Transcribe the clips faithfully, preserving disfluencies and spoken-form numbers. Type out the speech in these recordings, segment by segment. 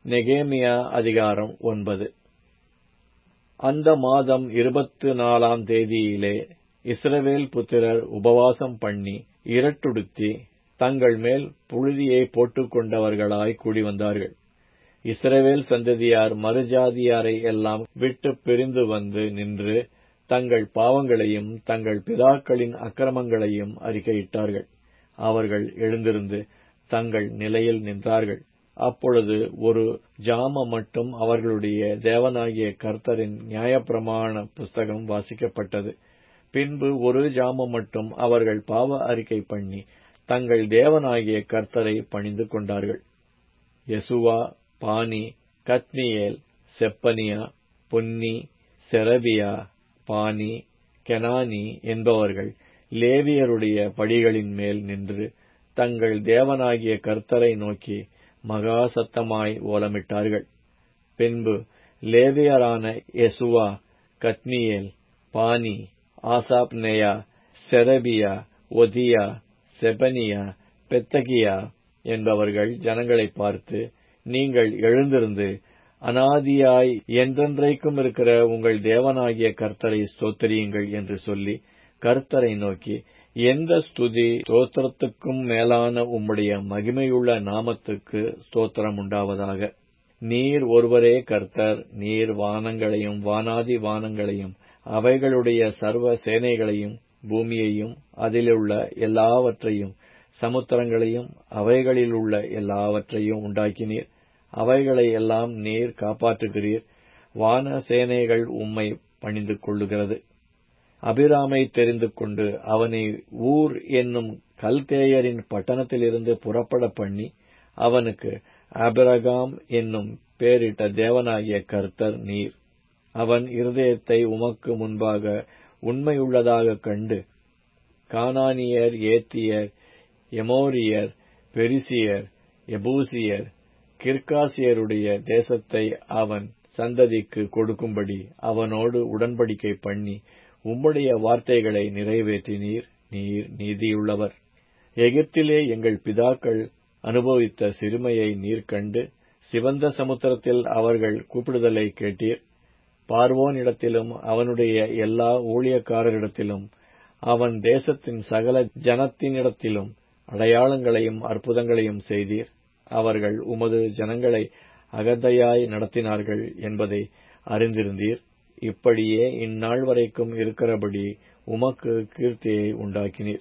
நெகேமியா அதிகாரம் ஒன்பது. அந்த மாதம் இருபத்து நாலாம் தேதியிலே இஸ்ரவேல் புத்திரர் உபவாசம் பண்ணி இரட்டுடுத்தி தங்கள் மேல் புழுதியை போட்டுக் கொண்டவர்களாய் கூடிவந்தார்கள். இஸ்ரவேல் சந்ததியார் மறுஜாதியாரை எல்லாம் விட்டு பிரிந்து வந்து நின்று தங்கள் பாவங்களையும் தங்கள் பிதாக்களின் அக்கிரமங்களையும் அறிக்கையிட்டார்கள். அவர்கள் எழுந்திருந்து தங்கள் நிலையில் நின்றார்கள். அப்பொழுது ஒரு ஜாம மட்டும் அவர்களுடைய தேவனாகிய கர்த்தரின் நியாயப்பிரமாண புஸ்தகம் வாசிக்கப்பட்டது. பின்பு ஒரு ஜாம மட்டும் அவர்கள் பாவ அறிக்கை பண்ணி தங்கள் தேவனாகிய கர்த்தரை பணிந்து கொண்டார்கள். யெசுவா, பானி, கத்மியேல், செப்பனியா, பொன்னி, செரபியா, பானி, கெனானி என்பவர்கள் லேவியருடைய படிகளின் மேல் நின்று தங்கள் தேவனாகிய கர்த்தரை நோக்கி மகா சத்தமாய் ஓலமிட்டார்கள். பின்பு லேவியரான யெசுவா, கத்மியேல், பானி, ஆசாப்நெயா, செரபியா, ஒதியா, செபனியா, பெத்தகியா என்பவர்கள் ஜனங்களை பார்த்து, நீங்கள் எழுந்திருந்து அனாதியாய் என்றென்றைக்கும் இருக்கிற உங்கள் தேவனாகிய கர்த்தரை ஸ்தோத்திரியுங்கள் என்று சொல்லி கர்த்தரை நோக்கி, எந்த ஸ்துதி ஸ்தோத்திரத்துக்கும் மேலான உம்முடைய மகிமையுள்ள நாமத்துக்கு ஸ்தோத்திரம் உண்டாவதாக. நீர் ஒருவரே கர்த்தர். நீர் வானங்களையும் வானாதி வானங்களையும் அவைகளுடைய சர்வ சேனைகளையும் பூமியையும் அதிலுள்ள எல்லாவற்றையும் சமுத்திரங்களையும் அவைகளிலுள்ள எல்லாவற்றையும் உண்டாக்கினீர். அவைகளை எல்லாம் நீர் காப்பாற்றுகிறீர். வான சேனைகள் உம்மை பணிந்து கொள்ளுகிறது. அபிராமை தெரிந்து கொண்டு அவனை ஊர் என்னும் கல்தேயரின் பட்டணத்திலிருந்து புறப்பட பண்ணி அவனுக்கு ஆபிரகாம் என்னும் பேரிட்ட தேவனாகிய கர்த்தர் நீர். அவன் இருதயத்தை உமக்கு முன்பாக உண்மையுள்ளதாக கண்டு கானானியர், ஏத்தியர், எமோரியர், பெரிசியர், எபூசியர், கிர்காசியருடைய தேசத்தை அவன் சந்ததிக்கு கொடுக்கும்படி அவனோடு உடன்படிக்கை பண்ணி உம்முடைய வார்த்தைகளை நிறைவேற்றினீர். நீர் நீதியுள்ளவர். எகிப்திலே எங்கள் பிதாக்கள் அனுபவித்த சிறுமையை நீர் கண்டு சிவந்த சமுத்திரத்தில் அவர்கள் கூப்பிடுதலை கேட்டீர். பார்வோனிடத்திலும் அவனுடைய எல்லா ஊழியக்காரரிடத்திலும் அவன் தேசத்தின் சகல ஜனத்தினிடத்திலும் அடையாளங்களையும் அற்புதங்களையும் செய்தீர். அவர்கள் உமது ஜனங்களை அகந்தையாய் நடத்தினார்கள் என்பதை அறிந்திருந்தீர். இப்படியே இந்நாள் வரைக்கும் இருக்கிறபடி உமக்கு கீர்த்தியை உண்டாக்கினீர்.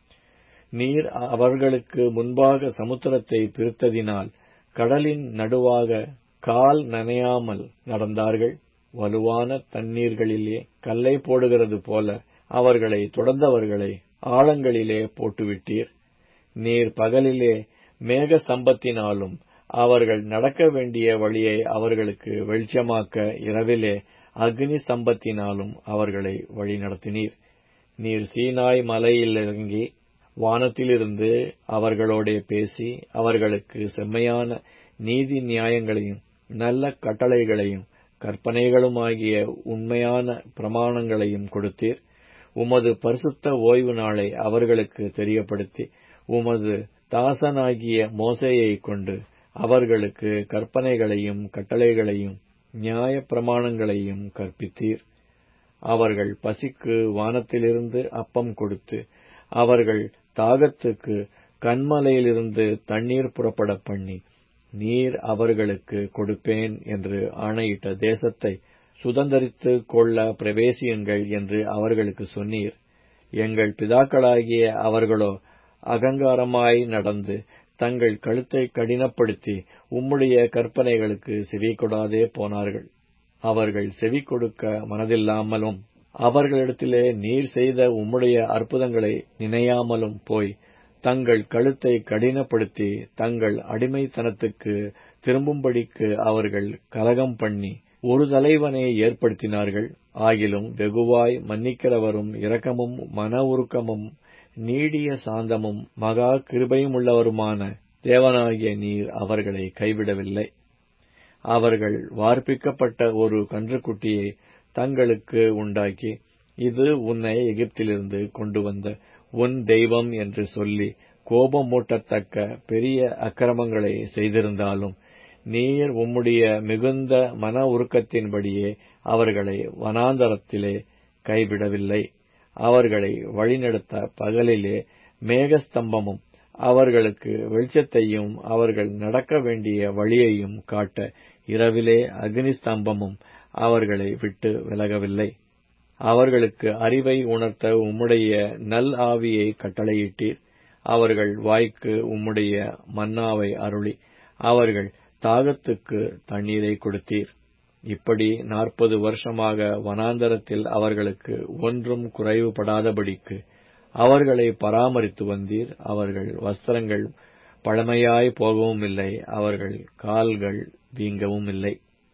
நீர் அவர்களுக்கு முன்பாக சமுத்திரத்தை பிரித்ததினால் கடலின் நடுவாக கால் நனையாமல் நடந்தார்கள். வலுவான தண்ணீர்களிலே கல்லை போடுகிறது போல அவர்களை தொடர்ந்தவர்களை ஆழங்களிலே போட்டுவிட்டீர். நீர் பகலிலே மேக சம்பத்தினாலும் அவர்கள் நடக்க வேண்டிய வழியை அவர்களுக்கு வெளிச்சமாக்க இரவிலே அக்னி சம்பத்தினாலும் அவர்களை வழி நடத்தினீர். நீர் சீனாய் மலையிலிறங்கி வானத்திலிருந்து அவர்களோடே பேசி அவர்களுக்கு செம்மையான நீதி நியாயங்களையும் நல்ல கட்டளைகளையும் கற்பனைகளுமாகிய உண்மையான பிரமாணங்களையும் கொடுத்தீர். உமது பரிசுத்த ஓய்வு நாளை அவர்களுக்கு தெரியப்படுத்தி உமது தாசனாகிய மோசேயை கொண்டு அவர்களுக்கு கற்பனைகளையும் கட்டளைகளையும் நியாய பிரமாணங்களையும் கற்பித்தீர். அவர்கள் பசிக்கு வானத்திலிருந்து அப்பம் கொடுத்து அவர்கள் தாகத்துக்கு கன்மலையிலிருந்து தண்ணீர் புறப்பட பண்ணி நீர் அவர்களுக்கு கொடுப்பேன் என்று ஆணையிட்ட தேசத்தை சுதந்தரித்துக் கொள்ள பிரவேசியுங்கள் என்று அவர்களுக்கு சொன்னீர். எங்கள் பிதாக்களாகிய அவர்களோ அகங்காரமாய் நடந்து தங்கள் கழுத்தை கடினப்படுத்தி உம்முடைய கற்பனைகளுக்கு செவி கொடாதே போனார்கள். அவர்கள் செவி கொடுக்க மனதில்லாமலும் அவர்களிடத்திலே நீர் செய்த உம்முடைய அற்புதங்களை நினையாமலும் போய் தங்கள் கழுத்தை கடினப்படுத்தி தங்கள் அடிமைத்தனத்துக்கு திரும்பும்படிக்கு அவர்கள் கலகம் பண்ணி ஒரு தலைவனை ஏற்படுத்தினார்கள். ஆகிலும் வெகுவாய் மன்னிக்கிறவரும் இரக்கமும் மன உருக்கமும் நீடிய சாந்தமும் மகா கிருபையுமுள்ளவருமான தேவனாகிய நீர் அவர்களை கைவிடவில்லை. அவர்கள் வார்ப்பிக்கப்பட்ட ஒரு கன்றுக்குட்டியை தங்களுக்கு உண்டாக்கி, இது உன்னை எகிப்திலிருந்து கொண்டு வந்த உன் தெய்வம் என்று சொல்லி கோபமூட்டத்தக்க பெரிய அக்கிரமங்களை செய்திருந்தாலும் நீர் உம்முடைய மிகுந்த மன உருக்கத்தின்படியே அவர்களை வனாந்தரத்திலே கைவிடவில்லை. அவர்களை வழிநடத்த பகலிலே மேகஸ்தம்பமும் அவர்களுக்கு வெளிச்சத்தையும் அவர்கள் நடக்க வேண்டிய வழியையும் காட்ட இரவிலே அக்னிஸ்தம்பமும் அவர்களை விட்டு விலகவில்லை. அவர்களுக்கு அறிவை உணர்த்த உம்முடைய நல் ஆவியை கட்டளையிட்டீர். அவர்கள் வாய்க்கு உம்முடைய மன்னாவை அருளி அவர்கள் தாகத்துக்கு தண்ணீரை கொடுத்தீர். இப்படி நாற்பது வருஷமாக வனாந்தரத்தில் அவர்களுக்கு ஒன்றும் குறைவுபடாதபடிக்கு அவர்களை பராமரித்து வந்தீர். அவர்கள் வஸ்திரங்கள் பழமையாய் போகவும் இல்லை, அவர்கள் கால்கள் வீங்கவும் இல்லை.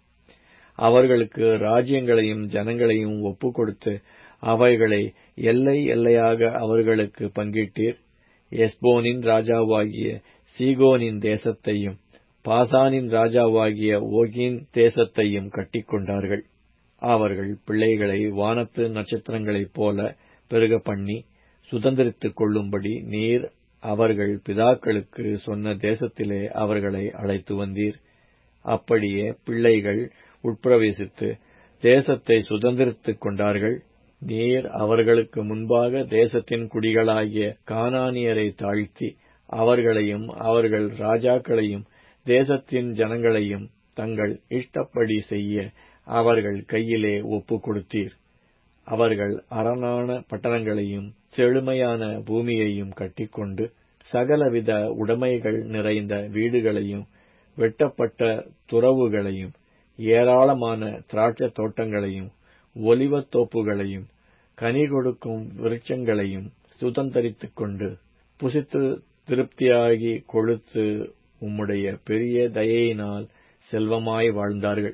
அவர்களுக்கு ராஜ்யங்களையும் ஜனங்களையும் ஒப்புக் கொடுத்து அவைகளை எல்லை எல்லையாக அவர்களுக்கு பங்கிட்டீர். எஸ்போனின் ராஜாவாகிய சீகோனின் தேசத்தையும் பாசானின் ராஜாவாகிய ஓகின் தேசத்தையும் கட்டிக்கொண்டார்கள். அவர்கள் பிள்ளைகளை வானத்து நட்சத்திரங்களைப் போல பெருக பண்ணி சுதந்திரித்துக் கொள்ளும்படி நீர் அவர்கள் பிதாக்களுக்கு சொன்ன தேசத்திலே அவர்களை அழைத்து வந்தீர். அப்படியே பிள்ளைகள் உட்பிரவேசித்து தேசத்தை சுதந்திரித்துக் கொண்டார்கள். நீர் அவர்களுக்கு முன்பாக தேசத்தின் குடிகளாகிய கானானியரை தாழ்த்தி அவர்களையும் அவர்கள் ராஜாக்களையும் தேசத்தின் ஜனங்களையும் தங்கள் இஷ்டப்படி செய்ய அவர்கள் கையிலே ஒப்புக் கொடுத்தீர். அவர்கள் அரணான பட்டணங்களையும் செழுமையான பூமியையும் கட்டிக்கொண்டு சகலவித உடைமைகள் நிறைந்த வீடுகளையும் வெட்டப்பட்ட துறவுகளையும் ஏராளமான திராட்சை தோட்டங்களையும் ஒலிவத் தோப்புகளையும் கனி கொடுக்கும் விருட்சங்களையும் சுதந்தரித்துக் கொண்டு புசித்து திருப்தியாகி கொழுத்து உம்முடைய பெரிய தயையினால் செல்வமாய் வாழ்ந்தார்கள்.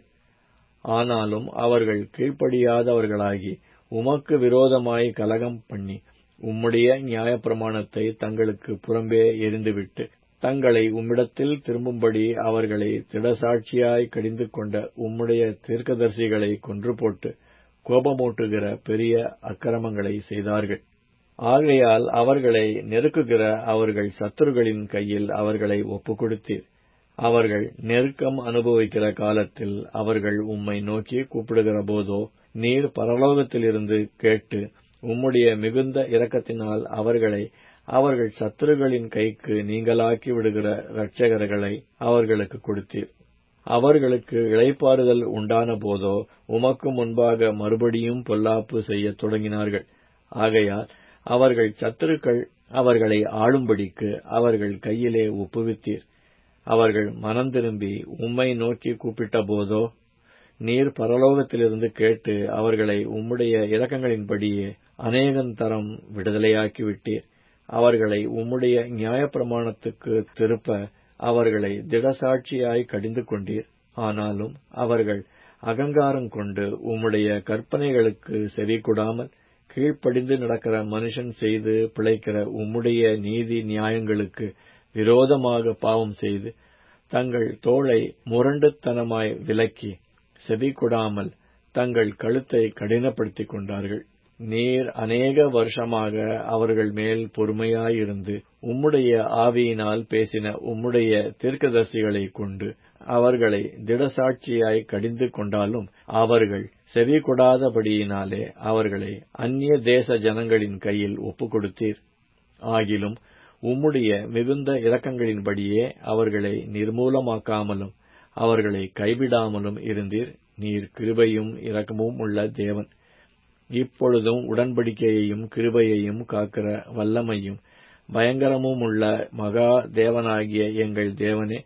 ஆனாலும் அவர்கள் கீழ்ப்படியாதவர்களாகி உமக்கு விரோதமாய் கலகம் பண்ணி உம்முடைய நியாயப்பிரமாணத்தை தங்களுக்கு புறம்பே எரிந்துவிட்டு தங்களை உம்மிடத்தில் திரும்பும்படி அவர்களை திடசாட்சியாய் கடிந்து கொண்ட உம்முடைய தீர்க்கதரிசிகளை கொன்று போட்டு கோபமூட்டுகிற பெரிய அக்கிரமங்களை செய்தார்கள். ஆகையால் அவர்களை நெருக்குகிற அவர்கள் சத்துருகளின் கையில் அவர்களை ஒப்புக் கொடுத்தீர். அவர்கள் நெருக்கம் அனுபவிக்கிற காலத்தில் அவர்கள் உம்மை நோக்கி கூப்பிடுகிற போதோ நீர் பரலோகத்திலிருந்து கேட்டு உம்முடைய மிகுந்த இரக்கத்தினால் அவர்களை அவர்கள் சத்துருகளின் கைக்கு நீங்களாக்கி விடுகிற இரட்சகர்களை அவர்களுக்கு கொடுத்தீர். அவர்களுக்கு இளைப்பாறுதல் உண்டான போதோ உமக்கு முன்பாக மறுபடியும் பொல்லாப்பு செய்யத் தொடங்கினார்கள். ஆகையால் அவர்கள் சத்துருக்கள் அவர்களை ஆளும்படிக்கு அவர்கள் கையிலே ஒப்புவித்தீர். அவர்கள் மனம் திரும்பி உம்மை நோக்கி கூப்பிட்ட போதோ நீர் பரலோகத்திலிருந்து கேட்டு அவர்களை உம்முடைய இரக்கங்களின்படியே அநேகந்தரம் விடுதலையாக்கிவிட்டீர். அவர்களை உம்முடைய நியாயப்பிரமாணத்துக்கு திருப்ப அவர்களை திடசாட்சியாய் கடிந்து கொண்டீர். ஆனாலும் அவர்கள் அகங்காரம் கொண்டு உம்முடைய கற்பனைகளுக்கு செவிகொடாமல் கீழ்ப்படிந்து நடக்கிற மனுஷன் செய்து பிழைக்கிற உம்முடைய நீதி நியாயங்களுக்கு விரோதமாக பாவம் செய்து தங்கள் தோளை முரண்டுத்தனமாய் விலக்கி செவிகொடாமல் தங்கள் கழுத்தை கடினப்படுத்திக் கொண்டார்கள். நீர் அநேக வருஷமாக அவர்கள் மேல் பொறுமையாயிருந்து உம்முடைய ஆவியினால் பேசின உம்முடைய தீர்க்கதரிசிகளைக் கொண்டு அவர்களை திடசாட்சியாய் கடிந்து கொண்டாலும் அவர்கள் செவி கொடாதபடியினாலே அவர்களை அந்நிய தேச ஜனங்களின் கையில் ஒப்புக் கொடுத்தீர். ஆகிலும் உம்முடைய மிகுந்த இரக்கங்களின்படியே அவர்களை நிர்மூலமாக்காமலும் அவர்களை கைவிடாமலும் இருந்தீர். நீர் கிருபையும் இரக்கமும் உள்ள தேவன். இப்பொழுதும் உடன்படிக்கையையும் கிருபையையும் காக்கிற வல்லமையும் பயங்கரமும் உள்ள மகா தேவனாகிய எங்கள் தேவனே,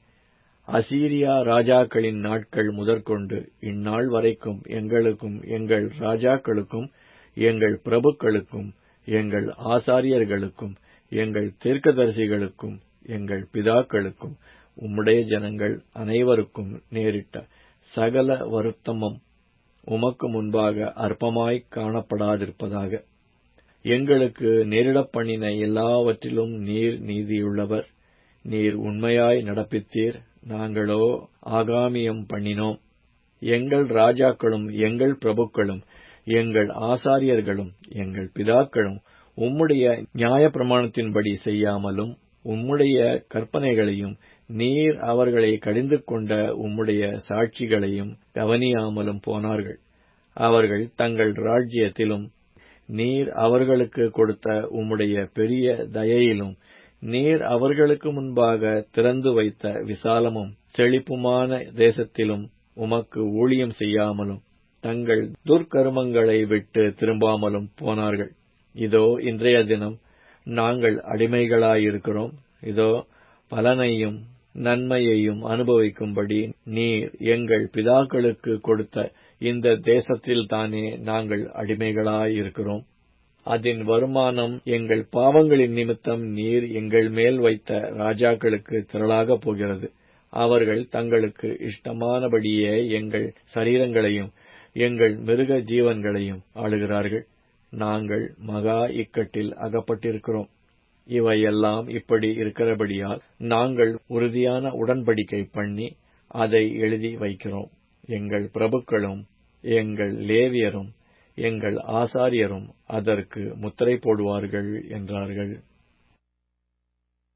அசீரியா ராஜாக்களின் நாட்கள் முதற்கொண்டு இந்நாள் வரைக்கும் எங்களுக்கும் எங்கள் ராஜாக்களுக்கும் எங்கள் பிரபுக்களுக்கும் எங்கள் ஆசாரியர்களுக்கும் எங்கள் தீர்க்கதரிசிகளுக்கும் எங்கள் பிதாக்களுக்கும் உம்முடைய ஜனங்கள் அனைவருக்கும் நேரிட்ட சகல வருத்தமும் உமக்கு முன்பாக அற்பமாய் காணப்படாதிருப்பதாக. எங்களுக்கு நேரிடப் பண்ணின எல்லாவற்றிலும் நீர் நீதியுள்ளவர். நீர் உண்மையாய் நடப்பித்தீர், நாங்களோ ஆகாமியம் பண்ணினோம். எங்கள் ராஜாக்களும் எங்கள் பிரபுக்களும் எங்கள் ஆசாரியர்களும் எங்கள் பிதாக்களும் உம்முடைய நியாயப்பிரமாணத்தின்படி செய்யாமலும் உம்முடைய கற்பனைகளையும் நீர் அவர்களை கடிந்து கொண்ட உம்முடைய சாட்சிகளையும் கவனியாமலும் போனார்கள். அவர்கள் தங்கள் ராஜ்யத்திலும் நீர் அவர்களுக்கு கொடுத்த உம்முடைய பெரிய தயையிலும் நீர் அவர்களுக்கு முன்பாக திறந்து வைத்த விசாலமும் செழிப்புமான தேசத்திலும் உமக்கு ஊழியம் செய்யாமலும் தங்கள் துர்க்கருமங்களை விட்டு திரும்பாமலும் போனார்கள். இதோ இன்றைய தினம் நாங்கள் அடிமைகளாயிருக்கிறோம். இதோ பலனையும் நன்மையையும் அனுபவிக்கும்படி நீர் எங்கள் பிதாக்களுக்கு கொடுத்த இந்த தேசத்தில்தானே நாங்கள் அடிமைகளாயிருக்கிறோம். அதன் வருமானம் எங்கள் பாவங்களின் நிமித்தம் நீர் எங்கள் மேல் வைத்த ராஜாக்களுக்கு திரளாகப் போகிறது. அவர்கள் தங்களுக்கு இஷ்டமானபடியே எங்கள் சரீரங்களையும் எங்கள் மிருக ஜீவன்களையும் ஆளுகிறார்கள். நாங்கள் மகா இக்கட்டில் அகப்பட்டிருக்கிறோம். இவையெல்லாம் இப்படி இருக்கிறபடியால் நாங்கள் உறுதியான உடன்படிக்கை பண்ணி அதை எழுதி வைக்கிறோம். எங்கள் பிரபுக்களும் எங்கள் லேவியரும் எங்கள் ஆசாரியரும் அதற்கு முத்திரை போடுவார்கள் என்றார்கள்.